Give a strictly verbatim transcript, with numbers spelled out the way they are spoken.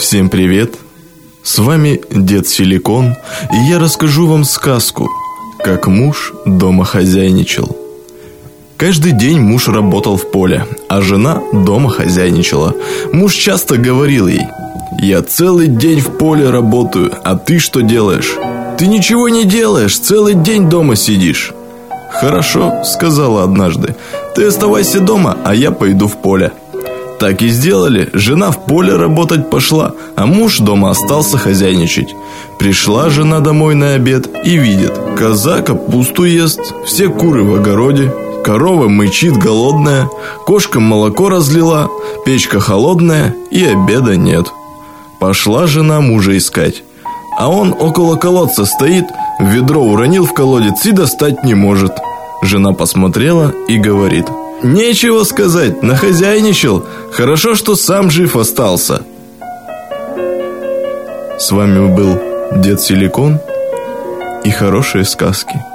Всем привет! С вами Дед Силикон, и я расскажу вам сказку, как муж дома хозяйничал. Каждый день муж работал в поле, а жена дома хозяйничала. Муж часто говорил ей: «Я целый день в поле работаю, а ты что делаешь? Ты ничего не делаешь, целый день дома сидишь». «Хорошо», — сказала однажды, — «ты оставайся дома, а я пойду в поле». Так и сделали. Жена в поле работать пошла, а муж дома остался хозяйничать. Пришла жена домой на обед и видит: коза капусту ест, все куры в огороде, корова мычит голодная, кошка молоко разлила, печка холодная и обеда нет. Пошла жена мужа искать, а он около колодца стоит, ведро уронил в колодец и достать не может. Жена посмотрела и говорит: «Нечего сказать, нахозяйничал. Хорошо, что сам жив остался». С вами был Дед Силикон и хорошие сказки.